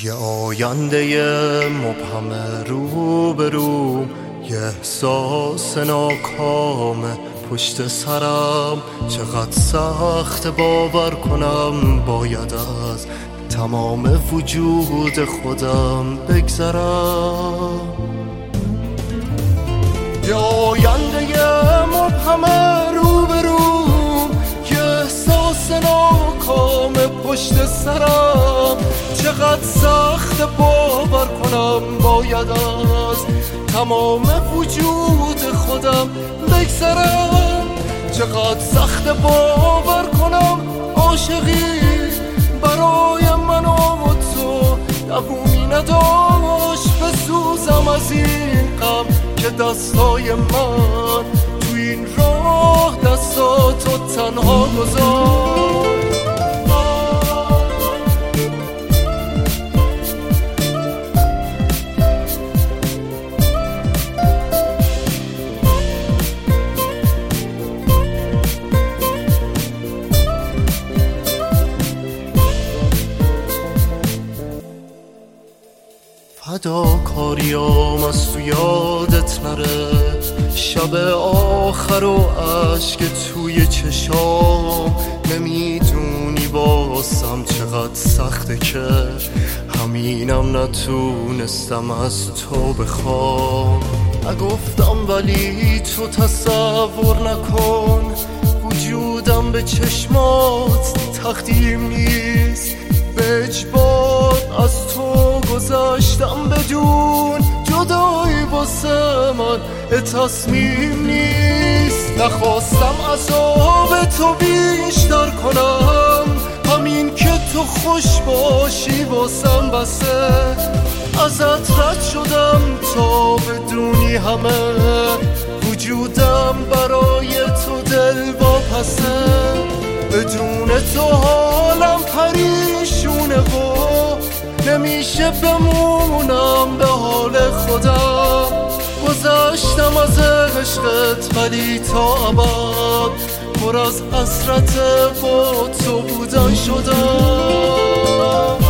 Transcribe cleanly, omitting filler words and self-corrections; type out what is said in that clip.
یه آینده مبهم روبروم، یه احساس ناکام پشت سرم. چقدر سخت باور کنم باید از تمام وجود خودم بگذرم. یه آینده مبهم روبروم، یه احساس ناکام پشت سرم. چقدر سخت باور کنم باید از تمام وجود خودم بگذرم. چقدر سخت باور کنم عاشقی برای من و تو دوومی نداشت. بسوزم از این غم که دستای من تو این راه دستاتو تنها گذاشت. فداکاریام از تو یادت نره، شب آخر و عشق توی چشام. نمیدونی واسم چقدر سخته که همینم نتونستم از تو بخوام. نگفتم ولی تو تصور نکن، وجودم به چشمات تقدیم نیست. به اجبار از تو گذاشتم بدون جدایی واسه من تصمیم نیست. نخواستم عذاب تو بیشتر کنم، همین که تو خوش باشی واسم بسه. ازت رد شدم تا بدونی همه وجودم برای تو دل واپسه. بدون تو حالم پریشونه و نمیشه بمونم به حال خودم. گذشتم از عشقت ولی تا ابد پر از حسرت با تو بودن شدم.